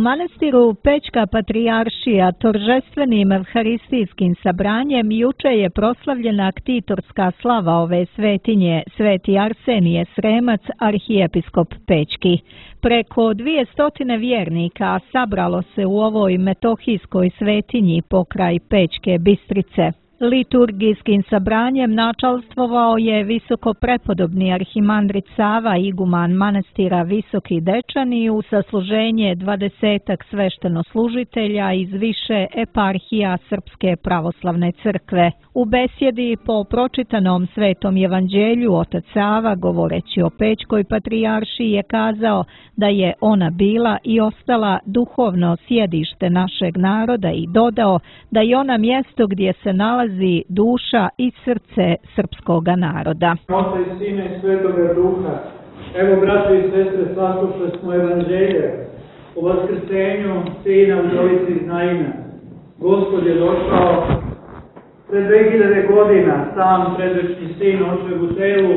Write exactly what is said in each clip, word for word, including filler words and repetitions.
manastiru Pećka patrijaršija toržestvenim evharistijskim sabranjem juče je proslavljena ktitorska slava ove svetinje, Sveti Arsenije Sremac, arhijepiskop Pećki. Preko dvije stotine vjernika sabralo se u ovoj metohijskoj svetinji pokraj Pećke Bistrice. Liturgijskim sabranjem načalstvovao je visoko prepodobni arhimandrit Sava, iguman manastira Visoki Dečani, u sasluženje dvadesetak sveštenoslužitelja iz više eparhija Srpske pravoslavne crkve. U besjedi po pročitanom Svetom evanđelju otac Sava, govoreći o Pećkoj patrijaršiji, je kazao da je ona bila i ostala duhovno sjedište našeg naroda i dodao da je ona mjesto gdje se nalazi duša i srce srpskoga naroda. Oca i Sina i Svetoga Duha. Evo, braći i sestre, saslušali smo evanđelje o vaskrsenju Sina udovice iz Naina. Gospod je došao pred dve hiljade godina, sam predvečni Sin očev u telu,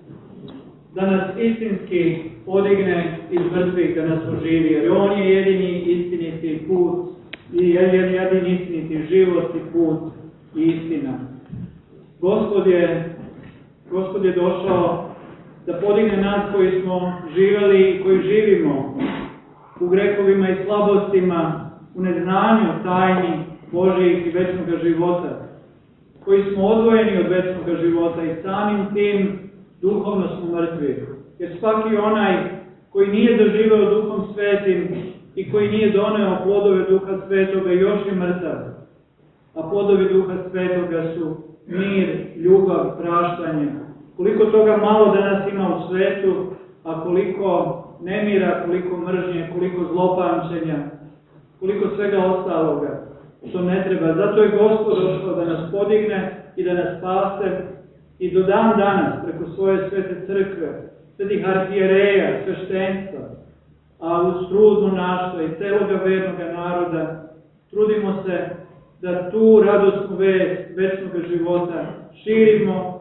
da nas istinski podigne iz mrtvih, da nas oživi. Jer on je jedini istiniti put i jedini istiniti život i put i istina. Gospod je, Gospod je došao da podigne nas koji smo živjeli i koji živimo u grehovima i slabostima, u neznanju tajni Božijih i večnog života, koji smo odvojeni od večnog života i samim tim duhovno smo mrtvi. Jer svaki onaj koji nije doživeo Duhom Svetim i koji nije doneo plodove Duha Svetoga još je mrtav. A plodovi Duha Svetoga su mir, ljubav, praštanje. Koliko toga malo danas ima u svetu, a koliko nemira, koliko mržnje, koliko zlopamćenja, koliko svega ostaloga, što ne treba. Zato je Gospod došao da nas podigne i da nas spase i do dan danas, preko svoje svete crkve, svetih arhijereja, sveštenstva, a uz trud monaštva i celoga vernoga naroda, trudimo se da tu radosnu vest večnog života širimo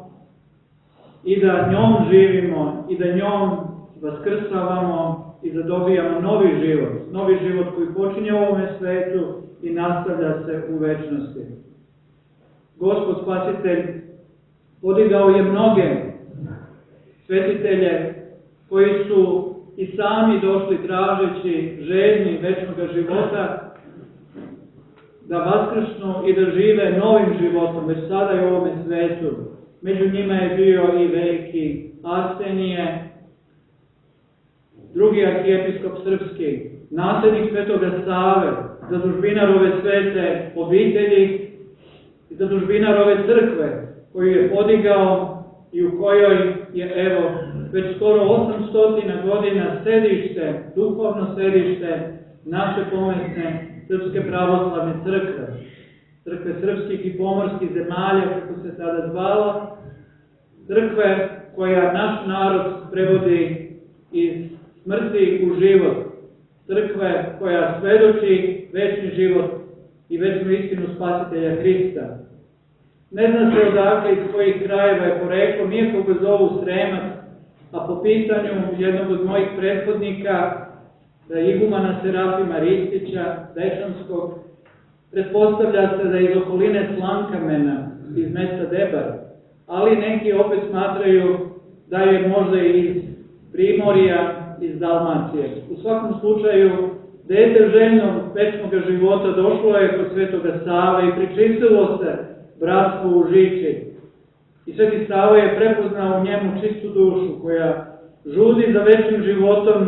i da njom živimo i da njom vaskrsavamo i da dobijamo novi život. Novi život koji počinje u ovome svetu i nastavlja se u večnosti. Gospod Spasitelj podigao je mnoge svetitelje koji su i sami došli tražeći željni večnog života da vaskrsnu i da žive novim životom, već sada i u ovome svetu. Među njima je bio i veliki Arsenije, drugi arhijepiskop srpski, nasljednik Svetoga Save, zadužbinar ove svete obitelji i zadužbinar ove crkve koju je podigao i u kojoj je, evo, već skoro osamsto godina sedište, duhovno sedište naše pomesne Srpske pravoslavne crkve, crkve srpskih i pomorskih zemalja, kako se tada zvala, crkve koja naš narod prevodi iz smrti u život, crkve koja svedoči večni život i večnu istinu Spasitelja Hrista. Ne zna se odakle iz kojih krajeva je poreklo, nije koga zovu Sremac, a po pitanju jednog od mojih prethodnika, da igumana Serafima Ristića, Dečanskog, pretpostavlja se da je iz okoline Slankamena, iz mesta Debar, ali neki opet smatraju da je možda iz Primorja, iz Dalmacije. U svakom slučaju, dete željnog večnog života došlo je kod Svetoga Save i pričistilo se bratstvo u Žiči. I Sveti Sava je prepoznao u njemu čistu dušu koja žudi za večnim životom,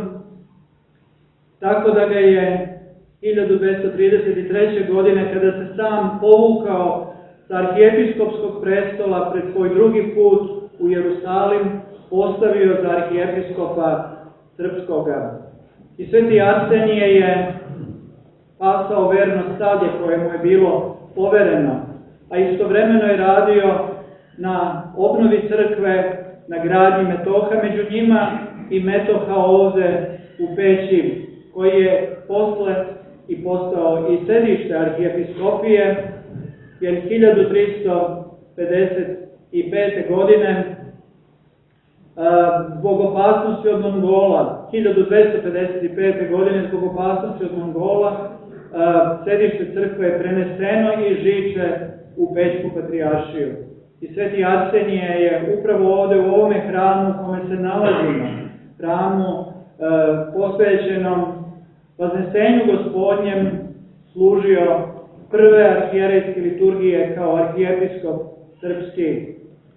tako da ga je hiljadu dvesta trideset treće. godine, kada se sam povukao sa arhijepiskopskog prestola pred svoj drugi put u Jerusalim, postavio za arhijepiskopa srpskoga. I Sveti Arsenije je pasao verno stadje koje mu je bilo povereno, a istovremeno je radio na obnovi crkve, na gradnji metoha, među njima i metoha ovde u Peći, koji je posle i postao i sedište arhijepiskopije, jer hiljadu tristo pedeset pete. godine zbog opasnosti od Mongola hiljadu dvesta pedeset pete. godine zbog opasnosti od Mongola sedište crkve je preneseno i žiče u Pećku patrijaršiju. I Sveti Arsenije je upravo ovde u ovome hramu u kome se nalazimo, hramu e, posvećenom Vaznesenju Gospodnjem, služio prve arhijerejske liturgije kao arhijepiskop srpski.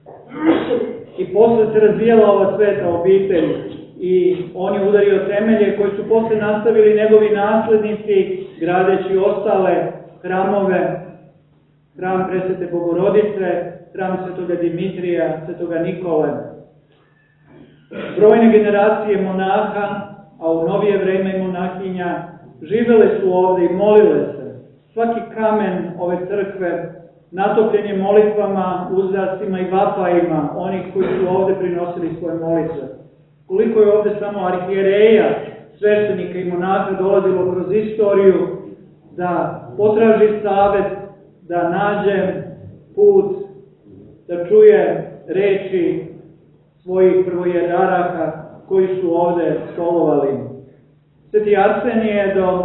I posle se razvijala ova sveta obitelj i on je udario temelje koji su posle nastavili njegovi naslednici, gradeći ostale hramove, hram Presvete Bogorodice, hram Svetoga Dimitrija, Svetoga Nikole. Brojne generacije monaha, a u novije vreme i monahinja, živele su ovde i molile se. Svaki kamen ove crkve natopljen je molitvama, uzdasima i vapajima onih koji su ovde prinosili svoje molitve. Koliko je ovde samo arhijereja, sveštenika i monaha dolazilo kroz istoriju da potraži savet, da nađe put, da čuje reči svojih prvojeraraka koji su ovde stolovali. Sveti Arsenije je do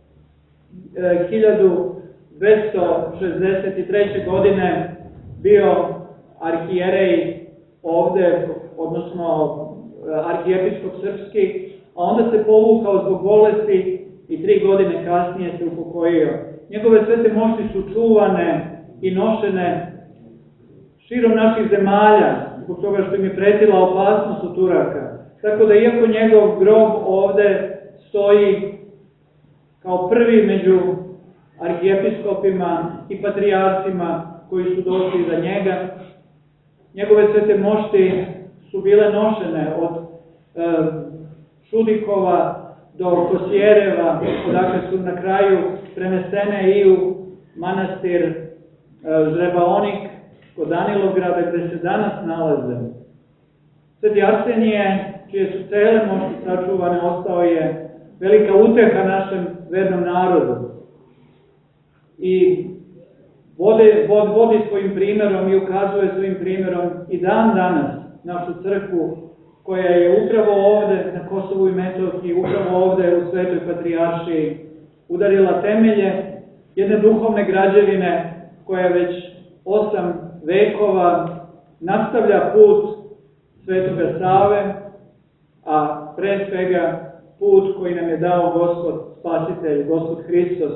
e, hiljadu dvesta šezdeset treće. godine bio arhijerej ovde, odnosno arhijepiskop srpski, a onda se povukao zbog bolesti i tri godine kasnije se upokojio. Njegove svete mošti su čuvane i nošene širom naših zemalja, zbog toga što im je pretila opasnost od Turaka. Tako da iako njegov grob ovde stoji kao prvi među arhijepiskopima i patrijarcima koji su došli za njega, njegove svete mošti su bile nošene od e, Šudikova do Kosjereva, odakle su na kraju prenesene i u manastir e, Žrebaonik kod Danilovgrada gde se danas nalaze. Sveti Arsenije, čije su cele mošti sačuvane, ostao je velika uteha našem vernom narodu. I vode, vod, vodi svojim primjerom i ukazuje svojim primjerom i dan danas našu crkvu, koja je upravo ovde na Kosovu i Metohiji, upravo ovde u Svetoj Patrijaršiji udarila temelje jedne duhovne građevine koja već osam vekova nastavlja put Svetoga Save, a pre svega put koji nam je dao Gospod Spasitelj, Gospod Hristos.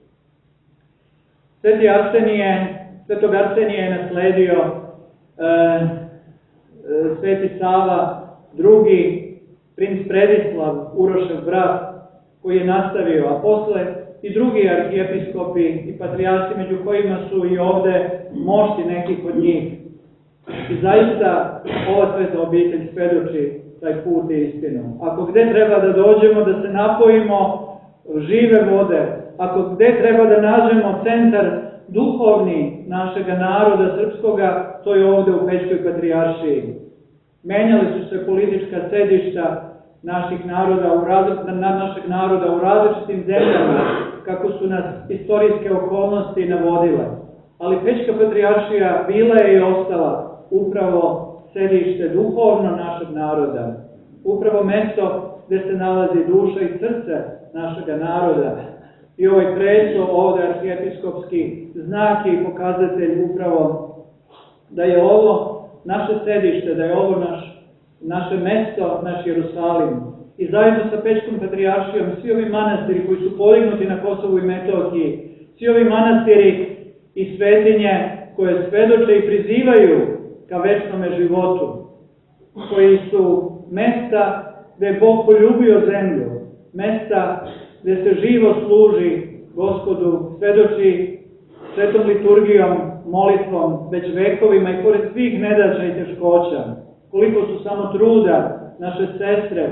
Sveti Arsenije, Svetog Arsenije je nasledio e, e, Sveti Sava, drugi, princ Predislav, Urošev brat, koji je nastavio, a posle i drugi arhijepiskopi i patrijarsi, među kojima su i ovde mošti nekih od njih. I zaista ova sveta obitelj svedoči taj put i istinu. Ako gde treba da dođemo, da se napojimo žive vode, ako gde treba da nađemo centar duhovni našega naroda srpskoga, to je ovde u Pećkoj patrijaršiji. Menjali su se politička sedišta naših naroda u različitim, našeg naroda u različitim zemljama, kako su nas istorijske okolnosti navodile. Ali Pećka patrijaršija bila je i ostala upravo sedište duhovno našeg naroda, upravo mesto gde se nalazi duša i srce našega naroda. I ovaj presto ovde arhijepiskopski znak i pokazatelj upravo da je ovo naše sedište, da je ovo naš, naše mesto, naš Jerusalim. I zajedno sa Pećkom patrijaršijom, svi ovi manastiri koji su podignuti na Kosovu i Metohiji, svi ovi manastiri i svetinje koje svedoče i prizivaju ka večnome životu, koji su mesta gde je Bog poljubio zemlju, mesta gde se živo služi Gospodu, svedoči svetom liturgijom, molitvom, već vekovima i pored svih nedaća i teškoća, koliko su samo truda naše sestre,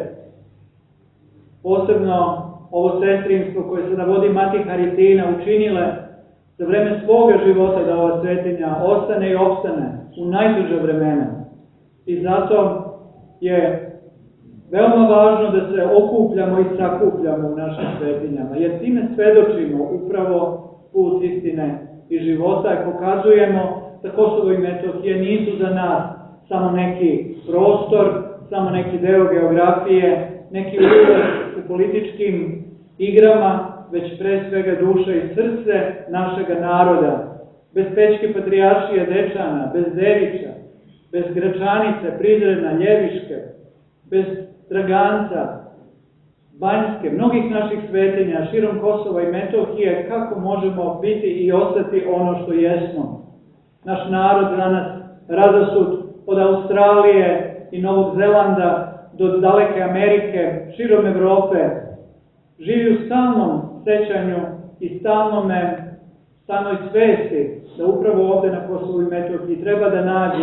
posebno ovo sestrinstvo koje se navodi Mati Haritina, učinile za vreme svoga života da ova svetinja ostane i opstane u najteža vremena. I zato je veoma važno da se okupljamo i sakupljamo u našim svetinjama, jer time svedočimo upravo put istine i života i pokazujemo da Kosovo i Metohija nisu za nas samo neki prostor, samo neki deo geografije, neki uspeh u političkim igrama, već pre svega duša i srce našega naroda. Bez Pećke patrijaršije Dečana, bez Devića, bez Gračanice, Prizrena, Ljeviške, bez Draganca, Banjske, mnogih naših svetinja, širom Kosova i Metohije, kako možemo biti i ostati ono što jesmo. Naš narod danas razasut od Australije i Novog Zelanda do daleke Amerike, širom Evrope, živi u stalnom sećanju i stalnome, stalnoj svesti da upravo ovde na Kosovu i Metohiji treba da nađe,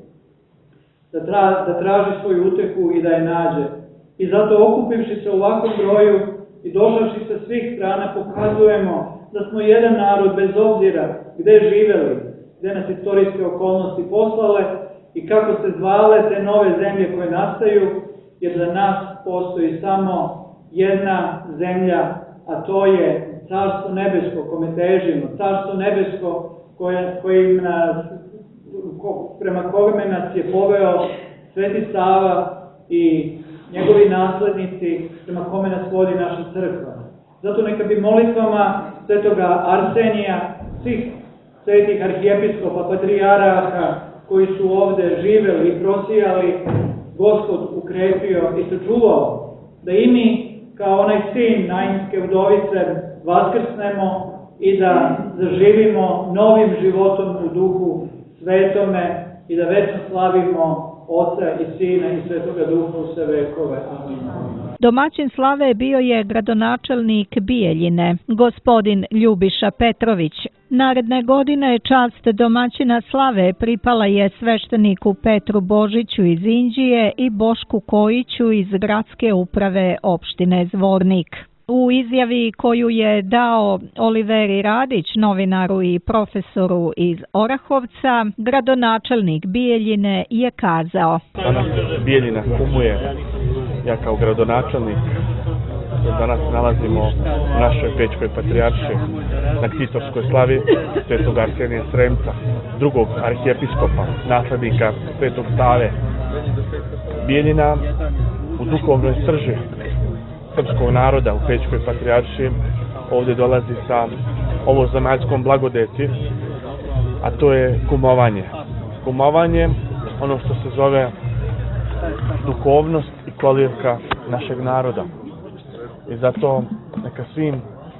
da, tra, da traži svoju utehu i da je nađe. I zato okupivši se u ovakvom broju i došavši sa svih strana pokazujemo da smo jedan narod bez obzira gde živeli, gde nas istorijske okolnosti poslale i kako se zvale te nove zemlje koje nastaju, jer za nas postoji samo jedna zemlja, a to je Carstvo nebesko kome težimo, Carstvo nebesko koje, koje nas, ko, prema kome nas je poveo Sveti Sava i njegovi naslednici, prema kome nas vodi naša crkva. Zato neka bi molitvama svetoga Arsenija, svih svetih arhijepiskopa, patrijaraha koji su ovde živeli i prosijali, Gospod ukrepio i sačuvao, da i mi, kao onaj sin Nainske udovice, vaskrsnemo i da zaživimo novim životom u duhu svetome i da večno slavimo Oca i Sina i Svetoga Duha u sve vekove. Amin. Domaćin slave bio je gradonačelnik Bijeljine, gospodin Ljubiša Petrović. Naredne godine čast domaćina slave pripala je svešteniku Petru Božiću iz Inđije i Bošku Kojiću iz gradske uprave opštine Zvornik. U izjavi koju je dao Oliveri Radić, novinaru i profesoru iz Orahovca, gradonačelnik Bijeljine je kazao: Danas Bijeljina kumuje, ja kao gradonačelnik danas nalazimo u našoj Pećkoj patrijaršiji na ktitorskoj slavi svetog Arsenija Sremca, drugog arhijepiskopa, naslednika Svetog Save. Bijeljina u duhovnoj srži srpskog naroda u Pećkoj patrijaršiji ovdje dolazi sa ovozemaljskom blagodeti, a to je kumovanje. Kumovanje, ono što se zove duhovnost i kolirka našeg naroda. I zato neka svim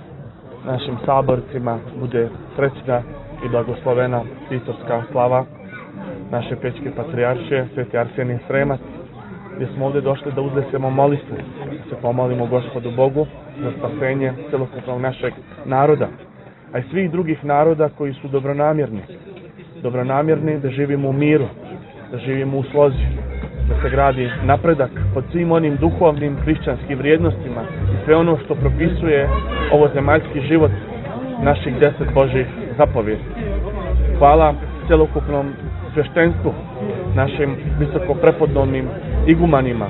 našim saborcima bude srećna i blagoslovena ktitorska slava naše Pećke patrijaršije, Sveti Arsenije Sremac, gdje smo ovdje došli da uznesemo molitvu, da se pomolimo Gospodu Bogu za spasenje celokupnog našeg naroda, a i svih drugih naroda koji su dobronamjerni. Dobronamjerni da živimo u miru, da živimo u slozi, da se gradi napredak pod svim onim duhovnim hrišćanskim vrijednostima i sve ono što propisuje ovozemaljski život naših deset Božjih zapovjedi. Hvala celokupnom sveštenstvu, našim visokoprepodobnim igumanima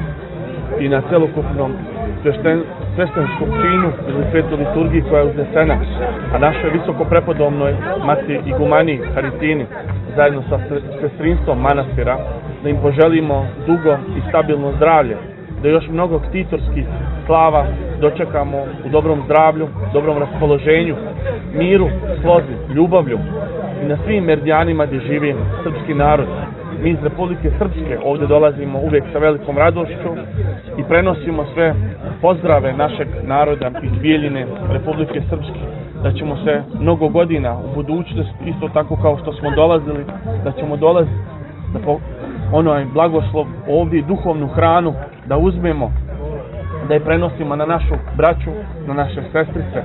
i na celokupnom svešten, sveštenskom činu ili svetoj liturgiji koja je uznesena, a našoj visokoprepodobnoj mati igumani Haritini zajedno sa sestrinstvom manastira, da im poželimo dugo i stabilno zdravlje, da još mnogo ktitorskih slava dočekamo u dobrom zdravlju, dobrom raspoloženju, miru, slozi, ljubavlju i na svim meridijanima gdje živi srpski narod. Mi iz Republike Srpske ovdje dolazimo uvijek sa velikom radošću i prenosimo sve pozdrave našeg naroda iz Bijeljine, Republike Srpske, da ćemo se mnogo godina u budućnosti, isto tako kao što smo dolazili, da ćemo dolaziti, da po onaj blagoslov ovdje i duhovnu hranu da uzmemo, da je prenosimo na našu braću, na naše sestrice,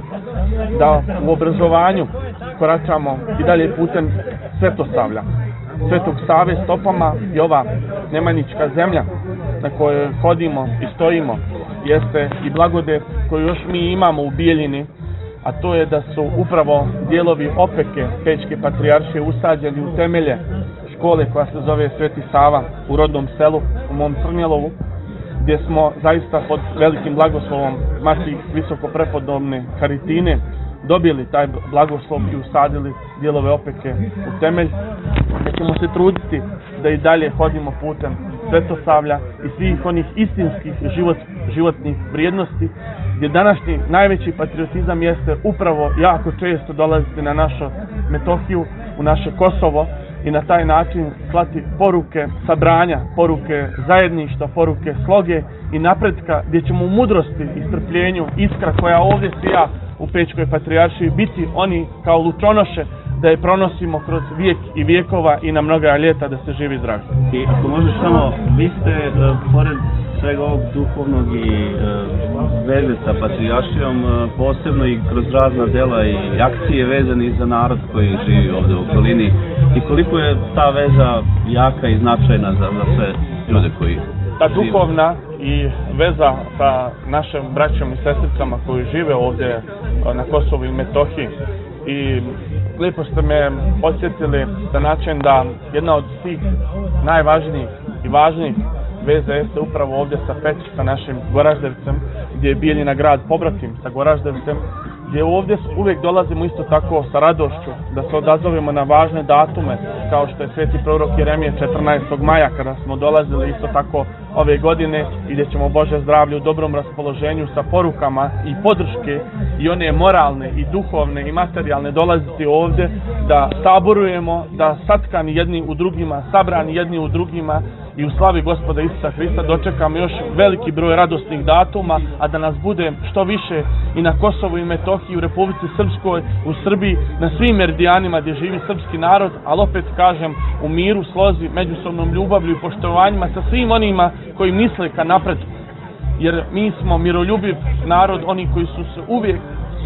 da u obrazovanju koračamo i dalje putem Svetosavlja, Svetog Save stopama, i ova nemanjička zemlja na kojoj hodimo i stojimo jeste i blagodet koju još mi imamo u Bijeljini, a to je da su upravo dijelovi opeke Pećke patrijaršije usađeni u temelje škole koja se zove Sveti Sava u rodnom selu, u mom Crnjelovu, gdje smo zaista pod velikim blagoslovom mati visokoprepodobne Haritine dobili taj blagoslov i usadili dijelove opeke u temelj. Da ćemo se truditi da i dalje hodimo putem svetosavlja i svih onih istinskih život, životnih vrijednosti, gdje današnji najveći patriotizam jeste upravo jako često dolaziti na našu Metohiju, u naše Kosovo i na taj način slati poruke sabranja, poruke zajedništva, poruke sloge i napretka, gdje ćemo u mudrosti i strpljenju iskra koja ovdje sija u Pećkoj patrijaršiji biti oni kao lučonoše da je pronosimo kroz vijek i vijekova i na mnoga ljeta da se živi zdravi. I ako možeš samo, vi ste uh, pored svega ovog duhovnog i uh, veze sa patrijaršijom uh, posebno i kroz razna dela i akcije vezani za narod koji živi ovdje u okolini i koliko je ta veza jaka i značajna za, za sve ljude koji ta duhovna i veza sa našim braćom i sestricama koji žive ovdje na Kosovu i Metohiji. I lijepo ste me podsjetili na način da jedna od tih najvažnijih i važnijih veza jeste upravo ovdje sa Peći, sa našim Goraždevcem, gdje je Bijeljina grad pobratim sa Goraždevcem, gdje ovdje uvijek dolazimo isto tako sa radošću da se odazovemo na važne datume, kao što je sveti prorok Jeremije četrnaestog maja, kada smo dolazili isto tako ove godine i gdje ćemo Bože zdravlje u dobrom raspoloženju sa porukama i podrške i one moralne i duhovne i materijalne dolaziti ovdje da saborujemo, da satkani jedni u drugima, sabrani jedni u drugima i u slavi Gospoda Isusa Hrista dočekamo još veliki broj radosnih datuma, a da nas bude što više i na Kosovu i Metohiji, u Republici Srpskoj, u Srbiji, na svim meridijanima gdje živi srpski narod, ali opet kažem u miru, slozi, međusobnom ljubavlju i poštovanjima sa svim onima koji misle ka napretku. Jer mi smo miroljubiv narod, oni koji su se uvijek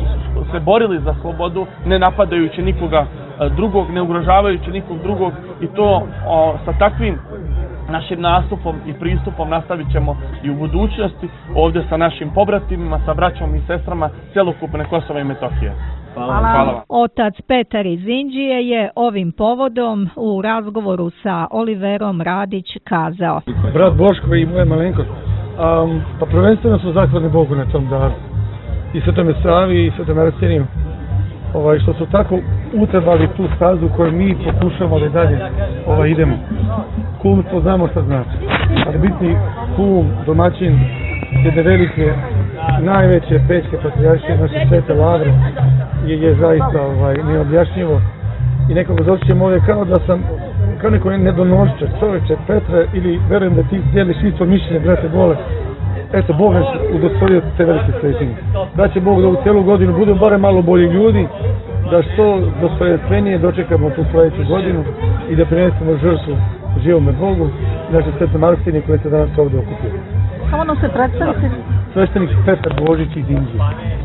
se borili za slobodu, ne napadajući nikoga drugog, ne ugrožavajući nikog drugog i to o, sa takvim našim nastupom i pristupom nastavit ćemo i u budućnosti ovdje sa našim pobratimima, sa braćom i sestrama cjelokupne Kosova i Metohije. Hvala. Hvala vam. Otac Petar iz Inđije je ovim povodom u razgovoru sa Oliverom Radić kazao: Brat Boško i moja malenkost, um, pa prvenstveno smo zahvalni Bogu na tom daru i Svetome Savi i Svetome Arseniju, ovaj, što su tako utrebali tu stazu koju mi pokušamo da dalje ovaj, idemo. Kumstvo znamo šta znači, ali biti kum, domaćin jedne velike, najveće Pećke patrijaršije, naše Svete Lavre, je, je zaista ovaj, neobjašnjivo i nekako doćem ovdje kao da sam kao neko nedonošće, čovječe, Petre, ili verujem da ti dijeliš isto mišljenje, brate Bole. Eto, Bog nas udostojio te velike svetinje. Da će Bog da u cijelu godinu budemo bare malo bolji ljudi, da što dostojanstvenije dočekamo tu sljedeću godinu i da prinesemo žrtvu živome Bogu i naše Svete Marksini koje se danas ovdje okupio. Samo nam se predstavite. Sveštenik Petar Božić iz Indije.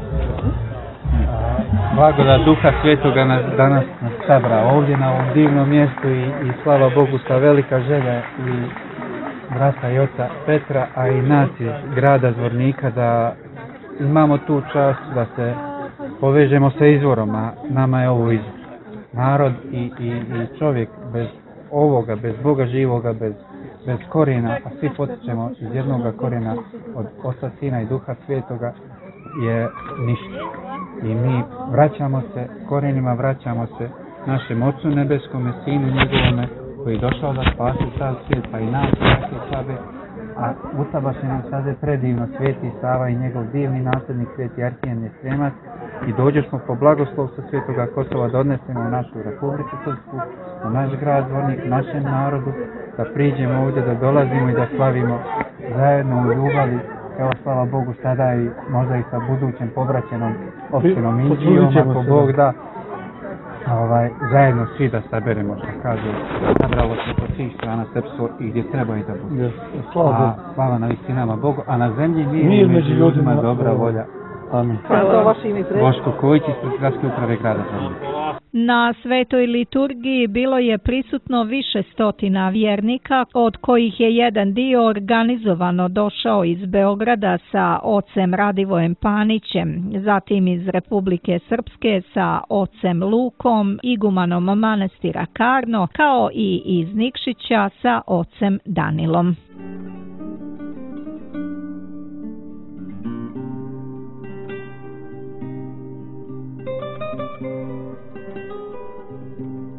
Blagodat Duha Svetoga nas danas nas sabra ovdje na ovom divnom mjestu i, i slava Bogu sa velika želja i brata i oca Petra, a i nas iz grada Zvornika da imamo tu čast da se povežemo sa izvorom, a nama je ovo izvor. Narod i, i, i čovjek bez ovoga, bez Boga živoga, bez, bez korijena, a svi potičemo iz jednoga korijena od Oca, Sina i Duha Svetoga, je ništa. I mi vraćamo se, korijenima vraćamo se našem Ocu Nebeskome, Sinu njegovome, koji je došao da spasi sav svijet, pa i nas, naše slabe, a utabaše nam sada predivno Sveti Sava i njegov divni nasljednik Sveti Arhijen Sremac i dođešmo po blagoslov sa Svetoga Kosova da odnesemo u našu Republiku Srpsku, u naš grad Zvornik, našem narodu, da priđemo ovdje, da dolazimo i da slavimo zajedno u ljubavi, evo slava Bogu sada i možda i sa budućem pobraćenom opštinom Indijom, ako Bog da. Ovaj, zajedno svi da saberemo, što kažu, nabralo se po svih strana srpstvo i gdje treba i da bude. Yes. Slava, a, slava na vistinama Bogu, a na zemlji mir, mir među ljudima, dobra volja. Amin. Boško Kojić iz Gradske uprave grada Zvornika. Na svetoj liturgiji bilo je prisutno više stotina vjernika, od kojih je jedan dio organizovano došao iz Beograda sa ocem Radivojem Panićem, zatim iz Republike Srpske sa ocem Lukom, igumanom manastira Karno, kao i iz Nikšića sa ocem Danilom.